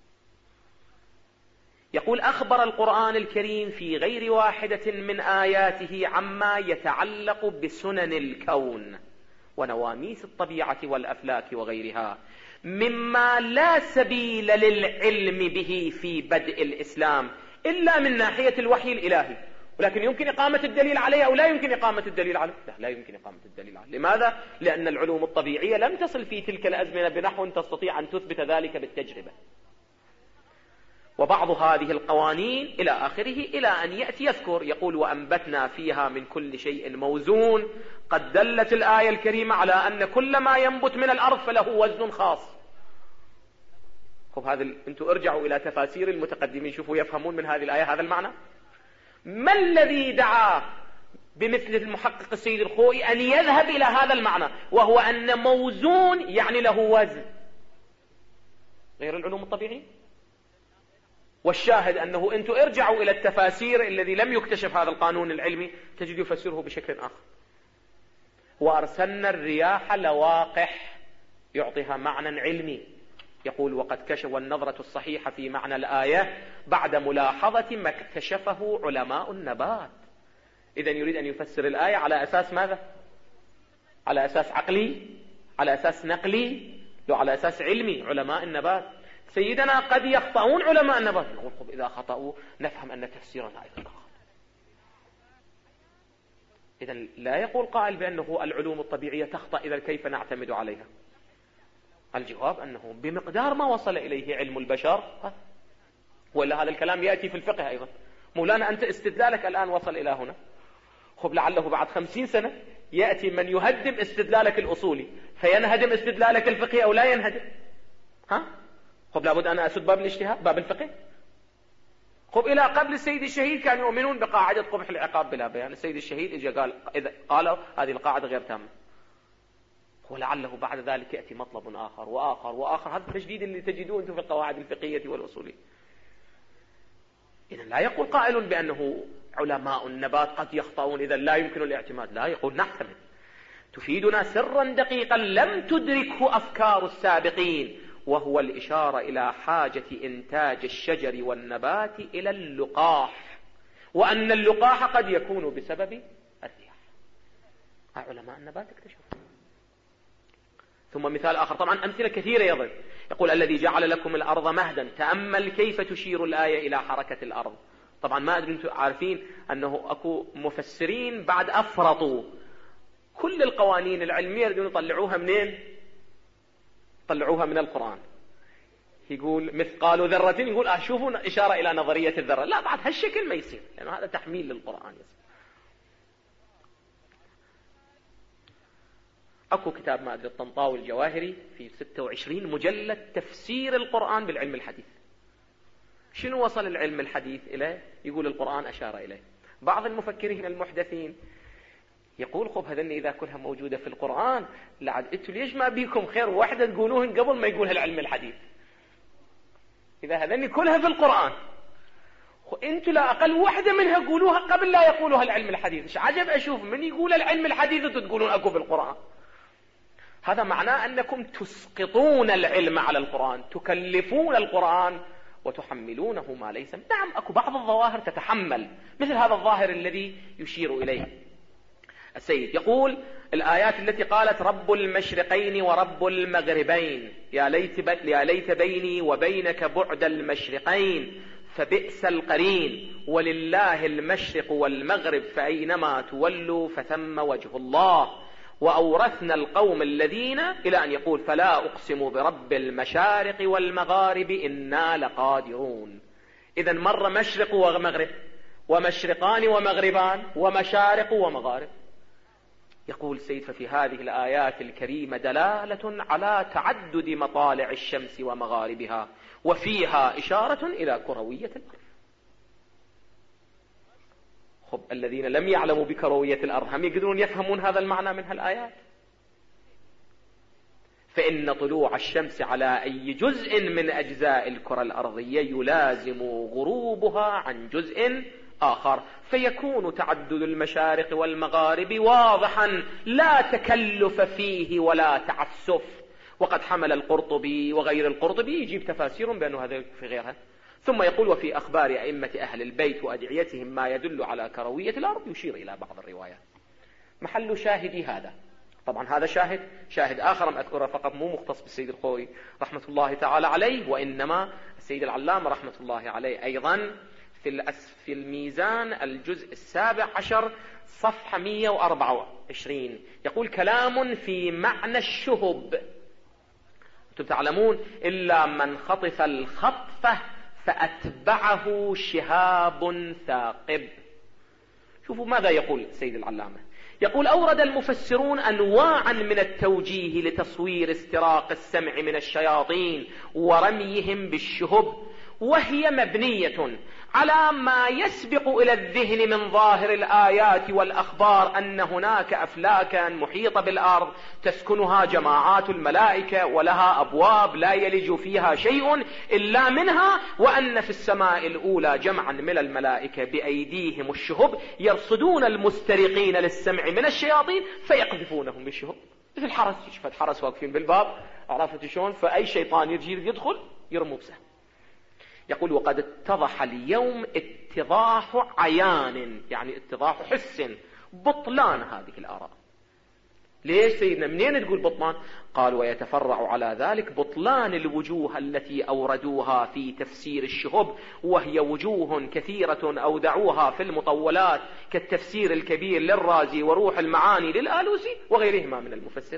يقول: أخبر القرآن الكريم في غير واحدة من آياته عما يتعلق بسنن الكون ونواميس الطبيعة والأفلاك وغيرها مما لا سبيل للعلم به في بدء الإسلام إلا من ناحية الوحي الإلهي. ولكن يمكن إقامة الدليل عليه أو لا يمكن إقامة الدليل عليه؟ لا يمكن إقامة الدليل عليه. لماذا؟ لأن العلوم الطبيعية لم تصل في تلك الأزمنة بنحو تستطيع أن تثبت ذلك بالتجربة. وبعض هذه القوانين إلى آخره، إلى أن يأتي يذكر يقول: وأنبتنا فيها من كل شيء موزون. قد دلت الآية الكريمة على أن كل ما ينبت من الأرض فله وزن خاص. هذا أنتم ارجعوا إلى تفاسير المتقدمين، شوفوا يفهمون من هذه الآية هذا المعنى. ما الذي دعا بمثل المحقق السيد الخوئي أن يذهب إلى هذا المعنى، وهو أن موزون يعني له وزن غير العلوم الطبيعية؟ والشاهد أنه أنتم ارجعوا إلى التفاسير الذي لم يكتشف هذا القانون العلمي تجد يفسره بشكل آخر. وأرسلنا الرياح لواقح، يعطيها معنى علمي. يقول: وقد كشف النظرة الصحيحة في معنى الآية بعد ملاحظة ما اكتشفه علماء النبات. إذن يريد أن يفسر الآية على أساس ماذا؟ على أساس عقلي؟ على أساس نقلي؟ لو على أساس علمي علماء النبات. سيدنا قد يخطئون علماء النبات، نقول إذا خطأوا نفهم أن تفسيرنا أيضا خطأ. إذن لا يقول قائل بأنه العلوم الطبيعية تخطأ، إذا كيف نعتمد عليها؟ الجواب أنه بمقدار ما وصل إليه علم البشر، ولا هذا الكلام يأتي في الفقه أيضا. مولانا أنت استدلالك الآن وصل إلى هنا، لعله بعد 50 سنة يأتي من يهدم استدلالك الأصولي فينهدم استدلالك الفقهي أو لا ينهدم. لابد أن أسد باب الاجتهاد، باب الفقه. إلى قبل السيد الشهيد كانوا يؤمنون بقاعدة قبح العقاب بلا بيان. السيد الشهيد إذا قالوا هذه القاعدة غير تامة، ولعله بعد ذلك يأتي مطلب آخر وآخر وآخر. هذا التجديد اللي تجدوه أنتم في القواعد الفقهية والأصولية. إذن لا يقول قائل بأنه علماء النبات قد يخطئون إذا لا يمكن الاعتماد، لا، يقول نحتمل. تفيدنا سرا دقيقا لم تدركه أفكار السابقين، وهو الإشارة إلى حاجة إنتاج الشجر والنبات إلى اللقاح، وأن اللقاح قد يكون بسبب الرياح. علماء النبات اكتشفوا. ثم مثال آخر، طبعا أمثلة كثيرة يضرب. يقول: الذي جعل لكم الأرض مهدا. تأمل كيف تشير الآية إلى حركة الأرض. طبعا ما أدري أنتم عارفين أنه أكو مفسرين بعد أفرطوا كل القوانين العلمية يريدون يطلعوها منين؟ طلعوها من القرآن، يقول مثقال ذرة، يقول شوفوا إشارة إلى نظرية الذرة. لا، بعد هالشكل ما يصير، لأنه يعني هذا تحميل للقرآن يصير. أكو كتاب ما أدري الطنطاوي الجواهري في 26 مجلد تفسير القرآن بالعلم الحديث. شنو وصل العلم الحديث إليه؟ يقول القرآن أشار إليه. بعض المفكرين المحدثين يقول خب هذني إذا كلها موجودة في القرآن لعد أنتوا ليش ما بيكم خير واحدة تقولوهن قبل ما يقولها العلم الحديث؟ إذا هذني كلها في القرآن أنتوا لا أقل واحدة منها قولوها قبل لا يقولوها العلم الحديث. إيش عجب أشوف من يقول العلم الحديث أنتوا تقولون أكو في القرآن. هذا معناه أنكم تسقطون العلم على القرآن، تكلفون القرآن وتحملونه ما ليس. نعم أكو بعض الظواهر تتحمل، مثل هذا الظاهر الذي يشير إليه السيد. يقول الآيات التي قالت رب المشرقين ورب المغربين، يا ليت بيني وبينك بعد المشرقين فبئس القرين، ولله المشرق والمغرب فأينما تولوا فثم وجه الله، وأورثنا القوم الذين، إلى أن يقول فلا أقسم برب المشارق والمغارب إنا لقادرون. إذن مر مشرق ومغرب، ومشرقان ومغربان، ومشارق ومغارب. يقول سيد ففي هذه الآيات الكريمة دلالة على تعدد مطالع الشمس ومغاربها، وفيها إشارة إلى كروية الأرض. خب الذين لم يعلموا بكروية الأرض هم يقدرون يفهمون هذا المعنى من هالآيات؟ فإن طلوع الشمس على أي جزء من أجزاء الكرة الأرضية يلازم غروبها عن جزء آخر، فيكون تعدد المشارق والمغارب واضحا لا تكلف فيه ولا تعسف. وقد حمل القرطبي وغير القرطبي يجيب تفاسير بأنه هذا في غيرها. ثم يقول وفي أخبار أئمة أهل البيت وأدعيتهم ما يدل على كروية الأرض، يشير إلى بعض الروايات. محل شاهدي هذا، طبعا هذا شاهد آخر أذكره فقط مو مختص بالسيد الخوي رحمة الله تعالى عليه، وإنما السيد العلامة رحمة الله عليه أيضا في الميزان الجزء 17 صفحة 124 يقول كلام في معنى الشهب. أنتم تعلمون إلا من خطف الخطفة فأتبعه شهاب ثاقب. شوفوا ماذا يقول سيد العلامة. يقول أورد المفسرون أنواعا من التوجيه لتصوير استراق السمع من الشياطين ورميهم بالشهب، وهي مبنية على ما يسبق إلى الذهن من ظاهر الآيات والأخبار أن هناك أفلاكا محيطة بالأرض تسكنها جماعات الملائكة ولها أبواب لا يلج فيها شيء إلا منها، وأن في السماء الأولى جمعا من الملائكة بأيديهم الشهب يرصدون المسترقين للسمع من الشياطين فيقذفونهم بالشهب. مثل الحرس، شفت الحرس واقفين بالباب، عرفت شلون؟ فأي شيطان يجي يدخل يرموا بسهم. يقول وقد اتضح اليوم اتضاح عيان، يعني اتضاح حس، بطلان هذه الآراء. ليش سيدنا منين تقول بطلان؟ قال ويتفرع على ذلك بطلان الوجوه التي أوردوها في تفسير الشهب، وهي وجوه كثيرة أودعوها في المطولات كالتفسير الكبير للرازي وروح المعاني للآلوسي وغيرهما من المفسر.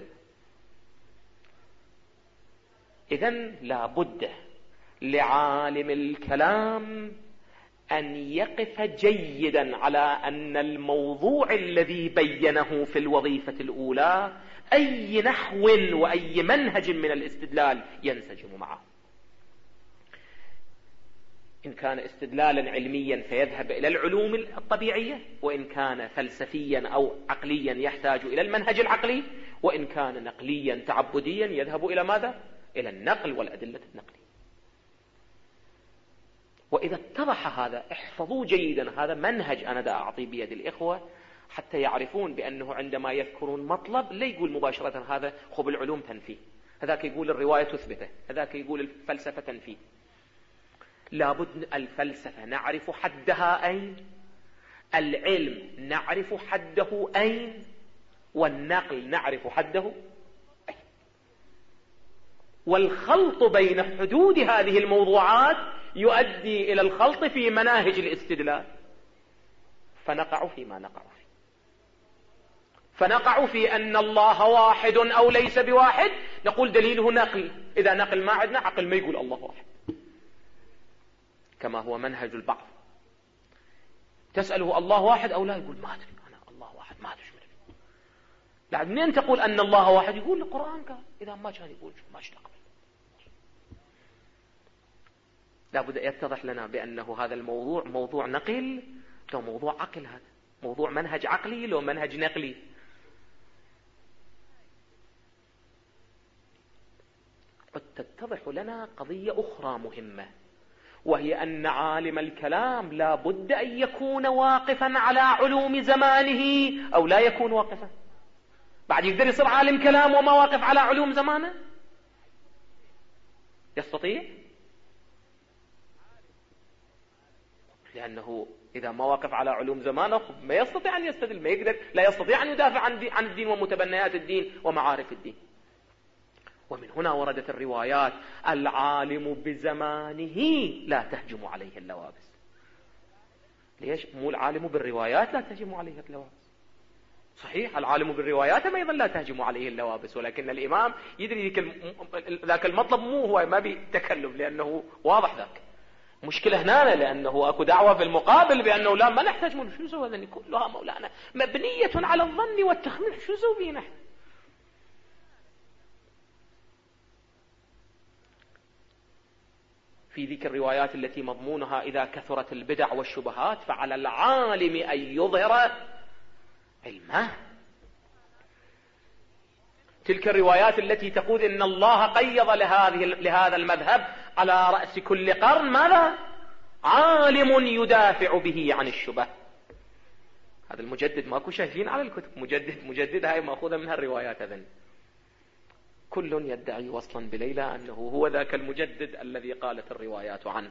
إذن لا بد لعالم الكلام أن يقف جيدا على أن الموضوع الذي بينه في الوظيفة الأولى أي نحو وأي منهج من الاستدلال ينسجم معه. إن كان استدلالا علميا فيذهب إلى العلوم الطبيعية، وإن كان فلسفيا أو عقليا يحتاج إلى المنهج العقلي، وإن كان نقليا تعبديا يذهب إلى ماذا؟ إلى النقل والأدلة النقلية. وإذا اتضح هذا احفظوا جيدا، هذا منهج أنا دا أعطي بيد الإخوة حتى يعرفون بأنه عندما يذكرون مطلب لا يقول مباشرة هذا خب العلوم تنفيه، هذاك يقول الرواية تثبته، هذاك يقول الفلسفة تنفيه. لابد الفلسفة نعرف حدها أين، العلم نعرف حده أين، والنقل نعرف حده أين. والخلط بين حدود هذه الموضوعات يؤدي إلى الخلط في مناهج الاستدلال، فنقع فيما نقع فيه. فنقع في أن الله واحد أو ليس بواحد، نقول دليله نقل. إذا نقل ما عندنا عقل ما يقول الله واحد، كما هو منهج البعض. تسأله الله واحد أو لا، يقول ما أدري أنا، الله واحد ما أدري. لا، منين تقول أن الله واحد؟ يقول القرآن قال. إذا ما كان يقول ما نقبل. لابد يتضح لنا بأنه هذا الموضوع موضوع نقل لو موضوع عقل، هذا موضوع منهج عقلي لو منهج نقلي. قد تتضح لنا قضية أخرى مهمة، وهي أن عالم الكلام لا بد أن يكون واقفا على علوم زمانه أو لا يكون واقفا. بعد يقدر يصير عالم كلام وما واقف على علوم زمانه؟ يستطيع؟ لأنه إذا ما واقف على علوم زمانه ما يستطيع أن يستدل، ما يقدر، لا يستطيع أن يدافع عن الدين ومتبنيات الدين ومعارف الدين. ومن هنا وردت الروايات: العالم بزمانه لا تهجم عليه اللوابس. ليش؟ مو العالم بالروايات لا تهجم عليه اللوابس. صحيح العالم بالروايات ما أيضا لا تهجم عليه اللوابس، ولكن الإمام يدري ذاك المطلب مو هو ما بيتكلم، لأنه واضح ذاك مشكلة هنا، لأنه أكو دعوة في المقابل بأنه لا ما نحتاج من شو سوى ذني كلها مولانا مبنية على الظن والتخمين، شو سوى بينا. في ذيك الروايات التي مضمونها إذا كثرت البدع والشبهات فعلى العالم أن يظهر علمه. تلك الروايات التي تقول إن الله قيض لهذا المذهب على رأس كل قرن ماذا؟ عالم يدافع به عن الشبه. هذا المجدد ماكو شايفين على الكتب، مجدد هاي مأخوذة منها الروايات هذن. كل يدعي وصلا بليلى أنه هو ذاك المجدد الذي قالت الروايات عنه.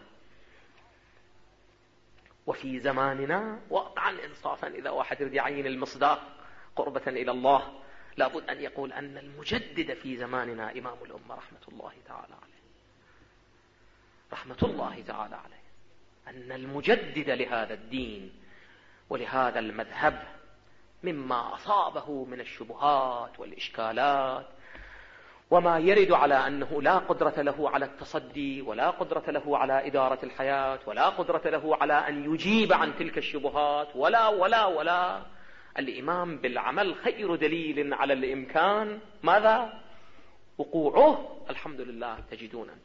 وفي زماننا واقعا إنصافا إذا واحد يريد يعين المصداق قربة إلى الله لابد أن يقول أن المجدد في زماننا إمام الأمة رحمة الله تعالى عليه، رحمة الله تعالى عليه، أن المجدد لهذا الدين ولهذا المذهب مما أصابه من الشبهات والإشكالات وما يرد على أنه لا قدرة له على التصدي ولا قدرة له على إدارة الحياة ولا قدرة له على أن يجيب عن تلك الشبهات ولا الإمام بالعمل خير دليل على الإمكان ماذا؟ وقوعه. الحمد لله تجدون أنتم.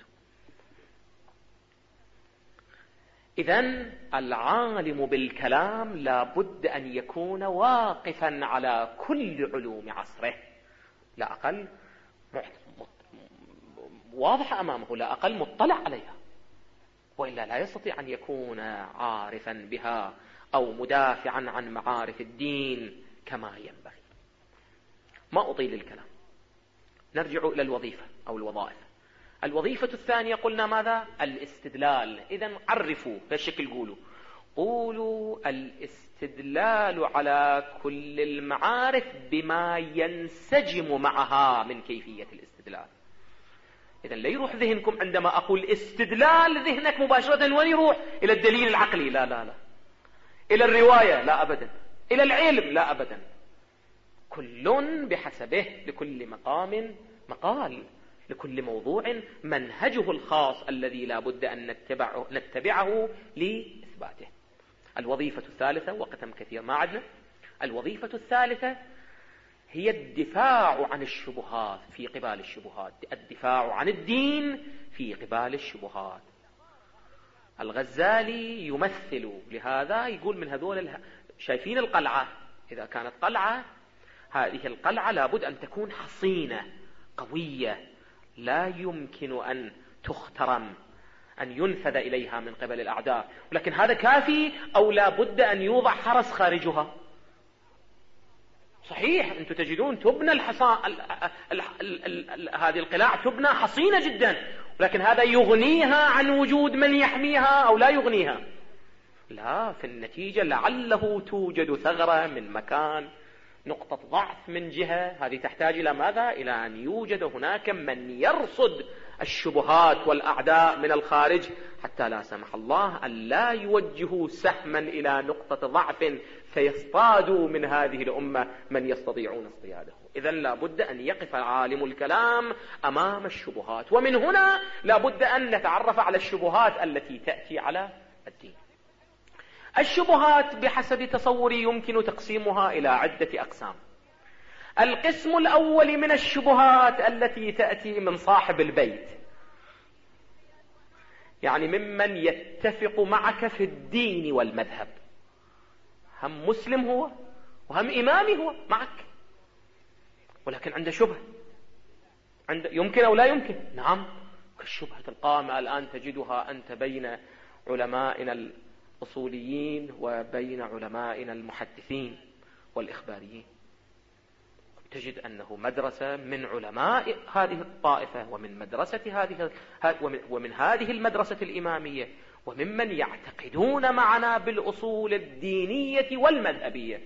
إذن العالم بالكلام لا بد أن يكون واقفا على كل علوم عصره، لا أقل واضح أمامه، لا أقل مطلع عليها، وإلا لا يستطيع أن يكون عارفا بها أو مدافعا عن معارف الدين كما ينبغي. ما أطيل الكلام، نرجع إلى الوظيفة أو الوظائف. الوظيفة الثانية قلنا ماذا؟ الاستدلال. إذن عرفوا بهالشكل، قولوا الاستدلال على كل المعارف بما ينسجم معها من كيفية الاستدلال. إذن لا يروح ذهنكم عندما أقول استدلال ذهنك مباشرة وين يروح؟ إلى الدليل العقلي، لا، إلى الرواية لا أبدا، إلى العلم لا أبدا. كل بحسبه، لكل مقام مقال، لكل موضوع منهجه الخاص الذي لا بد أن نتبعه لإثباته. الوظيفة الثالثة وقتم كثير ما عدنا. الوظيفة الثالثة هي الدفاع عن الشبهات في قبال الشبهات، الدفاع عن الدين في قبال الشبهات. الغزالي يمثل لهذا، يقول من هذول شايفين القلعة، إذا كانت قلعة هذه القلعة لابد أن تكون حصينة قوية لا يمكن أن تخترم، أن ينفذ إليها من قبل الأعداء، ولكن هذا كافي أو لا بد أن يوضع حرس خارجها؟ صحيح أنتم تجدون تبنى هذه القلاع تبنى حصينة جدا، لكن هذا يغنيها عن وجود من يحميها أو لا يغنيها؟ لا، في النتيجة لعله توجد ثغرة من مكان، نقطة ضعف من جهة، هذه تحتاج إلى ماذا؟ إلى أن يوجد هناك من يرصد الشبهات والأعداء من الخارج، حتى لا سمح الله أن لا يوجهوا سهما إلى نقطة ضعف فيصطادوا من هذه الأمة من يستطيعون اصطياده. إذن لا بد أن يقف عالم الكلام أمام الشبهات، ومن هنا لا بد أن نتعرف على الشبهات التي تأتي على الدين. الشبهات بحسب تصوري يمكن تقسيمها إلى عدة أقسام. القسم الأول من الشبهات التي تأتي من صاحب البيت، يعني ممن يتفق معك في الدين والمذهب، هم مسلم هو وهم إمامي هو معك، ولكن عنده شبهة، يمكن أو لا يمكن. نعم، كالشبهة القائمة الآن تجدها أنت بين علمائنا الأصوليين وبين علمائنا المحدثين والإخباريين. تجد أنه مدرسة من علماء هذه الطائفة ومن هذه المدرسة الإمامية، وممن يعتقدون معنا بالأصول الدينية والمذهبية،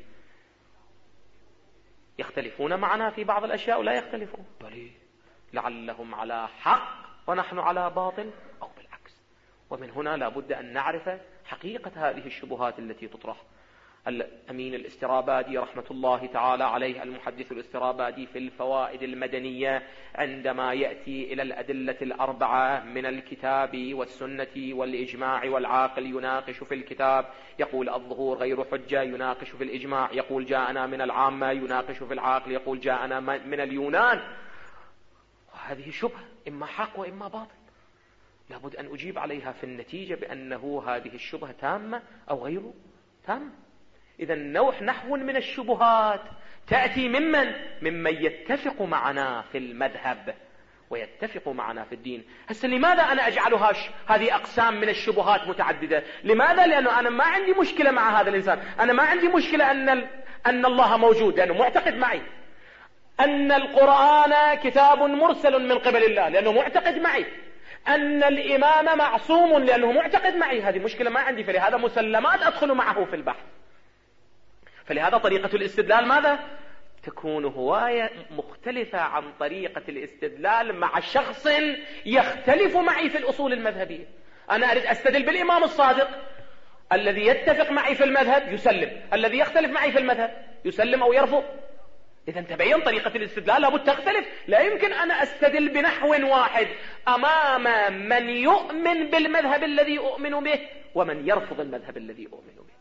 يختلفون معنا في بعض الأشياء ولا يختلفون، بل لعلهم على حق ونحن على باطل أو بالعكس. ومن هنا لا بد أن نعرف حقيقة هذه الشبهات التي تطرح. الأمين الاسترابادي رحمة الله تعالى عليه، المحدث الاسترابادي، في الفوائد المدنية عندما يأتي إلى الأدلة الأربعة من الكتاب والسنة والإجماع والعاقل، يناقش في الكتاب يقول الظهور غير حجة، يناقش في الإجماع يقول جاءنا من العامة، يناقش في العاقل يقول جاءنا من اليونان. وهذه شبهة إما حق وإما باطل، لابد أن أجيب عليها في النتيجة بأنه هذه الشبهة تامة أو غير تامة. إذا نحو من الشبهات تأتي ممن يتفق معنا في المذهب ويتفق معنا في الدين. هسه لماذا أنا أجعلها هذه أقسام من الشبهات متعددة؟ لماذا؟ لأنه أنا ما عندي مشكلة مع هذا الإنسان، أنا ما عندي مشكلة أن الله موجود لأنه معتقد معي، أن القرآن كتاب مرسل من قبل الله لأنه معتقد معي، أن الإمام معصوم لأنه معتقد معي. هذه مشكلة ما عندي، فلهذا مسلمات أدخل معه في البحث. فلهذا طريقة الاستدلال ماذا؟ تكون هواية مختلفة عن طريقة الاستدلال مع شخص يختلف معي في الأصول المذهبية. أنا أريد أستدل بالإمام الصادق، الذي يتفق معي في المذهب يسلم، الذي يختلف معي في المذهب يسلم أو يرفض. إذا تبين طريقة الاستدلال لابد تختلف. لا يمكن أنا أستدل بنحو واحد أمام من يؤمن بالمذهب الذي أؤمن به ومن يرفض المذهب الذي أؤمن به.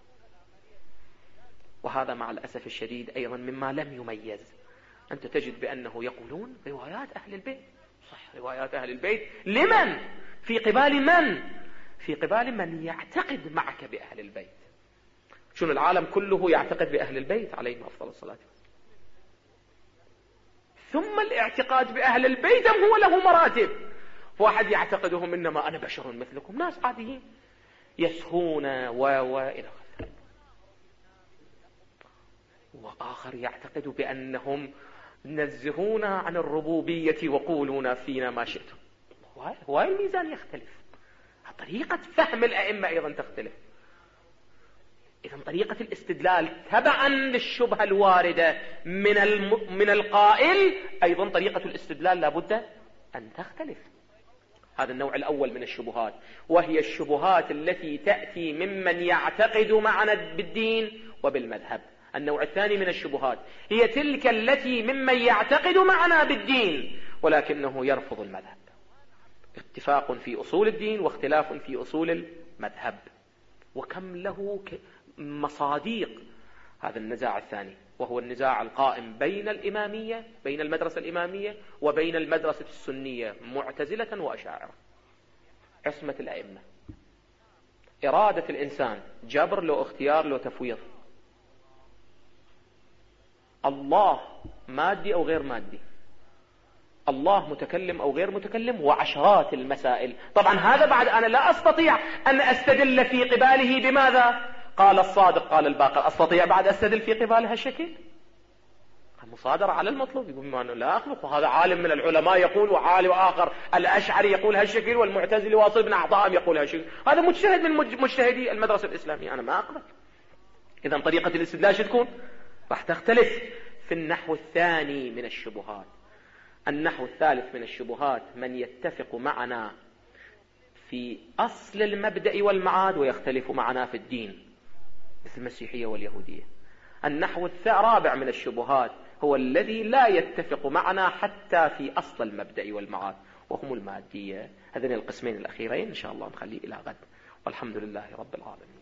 وهذا مع الأسف الشديد أيضا مما لم يميز. أنت تجد بأنه يقولون روايات أهل البيت، صح، روايات أهل البيت لمن؟ في قبال من؟ في قبال من يعتقد معك بأهل البيت. شنو العالم كله يعتقد بأهل البيت عليهم أفضل الصلاة. ثم الاعتقاد بأهل البيت هو له مراتب. واحد يعتقدهم إنما أنا بشر مثلكم، ناس عاديين يسهون إلى آخره. وآخر يعتقد بأنهم نزهون عن الربوبية وقولون فينا ما شئتم. هو الميزان يختلف، طريقة فهم الأئمة أيضا تختلف. إذا طريقة الاستدلال تبعا للشبهة الواردة من القائل، أيضا طريقة الاستدلال لابد أن تختلف. هذا النوع الأول من الشبهات، وهي الشبهات التي تأتي ممن يعتقد معنا بالدين وبالمذهب. النوع الثاني من الشبهات هي تلك التي ممن يعتقد معنا بالدين ولكنه يرفض المذهب. اتفاق في أصول الدين واختلاف في أصول المذهب، وكم له مصاديق هذا النزاع الثاني، وهو النزاع القائم بين الإمامية، بين المدرسة الإمامية وبين المدرسة السنية، معتزلة وأشاعرة. عصمة الأئمة، إرادة الإنسان، جبر لو اختيار لو تفويض. الله مادي أو غير مادي، الله متكلم أو غير متكلم، وعشرات المسائل. طبعا هذا بعد أنا لا أستطيع أن أستدل في قباله بماذا؟ قال الصادق قال الباقر. أستطيع بعد أستدل في قبالها الشكل؟ المصادرة على المطلوب، يقول ما أنه لا أخلق، وهذا عالم من العلماء يقول، وعالم آخر الأشعري يقول هالشكل، والمعتزلي واصل بن أعطام يقول هالشكل. هذا مجتهد من مجتهدي المدرسة الإسلامية، أنا ما أقبل. إذا طريقة الاستدلال شو تكون؟ راح تختلف. في النحو الثاني من الشبهات، النحو الثالث من الشبهات من يتفق معنا في أصل المبدأ والمعاد ويختلف معنا في الدين، مثل المسيحية واليهودية. النحو الرابع من الشبهات هو الذي لا يتفق معنا حتى في أصل المبدأ والمعاد، وهم المادية. هذين القسمين الأخيرين إن شاء الله نخليه إلى غد، والحمد لله رب العالمين.